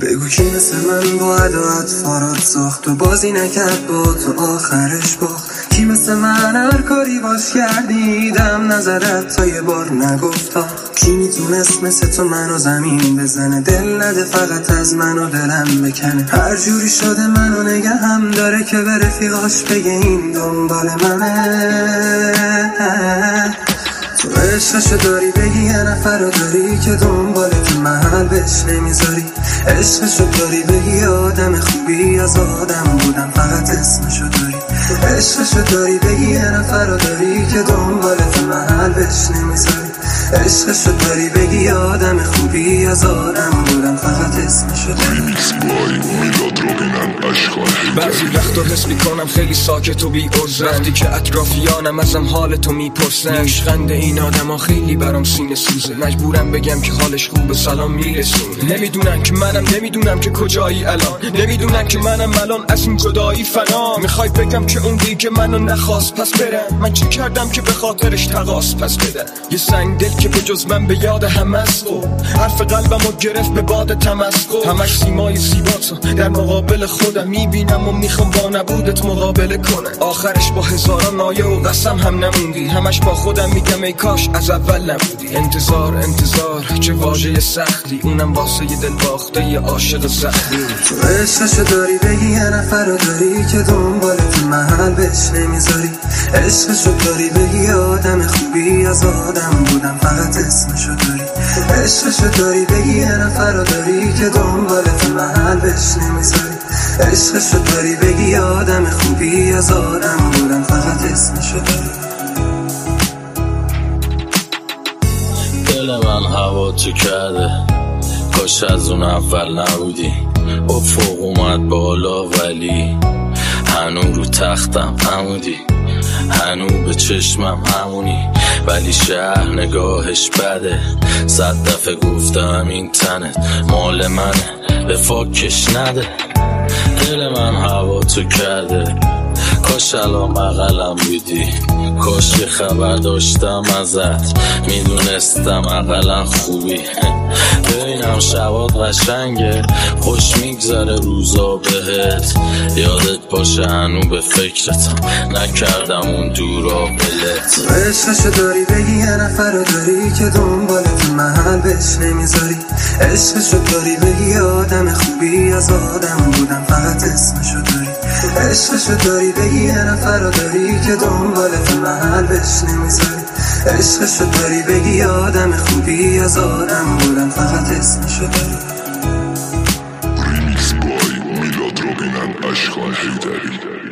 بگو کی مثل من با عدالت فاراد ساخت و بازی نکرد با تو آخرش باخت. کی مثل من هر کاری باش کردیدم نظرت تا یه بار نگفتا. کی میتونست مثل تو منو زمین بزنه دل نده فقط از منو دلم بکنه. هر جوری شده منو نگه هم داره که به رفیقاش بگه این دنبال منه. تو عشقشو داری بگی یه نفر رو داری که دنبالت محل بهش نمیذاری. عشقشو داری بگی آدم خوبی از آدم بودم فقط اسمشو داری. عشقشو داری بگی یه نفر رو داری که دنبالت محل بهش نمیذاری. عشقشو داری بگی آدم خوبی از آدم بودم فقط اسمشو داری. بعضی وقتا حس میکنم خیلی ساکت و بی عرضه وقتی که اطرافیانم ازم حال تو میپرسن. نیشخند این آدم ها خیلی برام سینه سوزه. مجبورم بگم که حالش خوبه سلام میرسونه. نمیدونن که منم نمیدونم که کجایی الان. نمیدونن که منم الان از این جدایی فنا. میخوای بگم که اون دیگه منو نخواست پس برم. من چی کردم که به خاطرش تقاس پس بدم. یه سنگ دل که به جز من به یاد همه است و حرف قلبمو گرفت به باد تمسخر. همش سیمای زیباتو در مقابل خودم میبینم و میخوام با نبودت مقابله کنم. آخرش با هزاران نایه و قسم هم نموندی. همش با خودم میگم ای کاش از اول نبودی. انتظار چه واژه سختی اونم واسه یه دل باخته یه عاشق زخمی. تو عشقشو داری بگی یه نفر رو داری که دنبالت محل بهش نمیذاری. عشقشو داری بگی آدم خوبی از آدم بودم فقط اسمشو داری. عشقشو داری بگی یه نفر رو داری که دنبالت محل بهش نمیذاری. عشقشو داری بگی آدم خوبی از آدم بودم فقط اسمشو داری. دل من هوا تو کرده کاش از اون اول نبودی. افق اومد بالا ولی هنو رو تختم عمودی. هنو به چشمم همونی ولی شهر نگاهش بده. 100 دفعه گفتم این تنت مال منه به فاکش نده. دل من هوا تو کرده کاش الان بغلم بودی. کاش یه خبر داشتم ازت میدونستم اقلا خوبی. ببینم شبات قشنگه خوش میگذره روزا بهت. یادت باشه هنو به فکرتم نکردم اون دورا بلت. عشقشو داری بگی یه نفر رو داری که دنبالت محل بهش نمیذاری. عشقشو داری بگی آدم خوبی از آدم بودم فقط اسمشو داری. عشقشو داری بگی یه نفر رو داری که دنبالت محل بهش نمیذاری. عشقشو داری بگی آدم خوبی از آدم بودم فقط اسمشو داری. ریمیکس بای میلاد روبینن اشکان حیدری.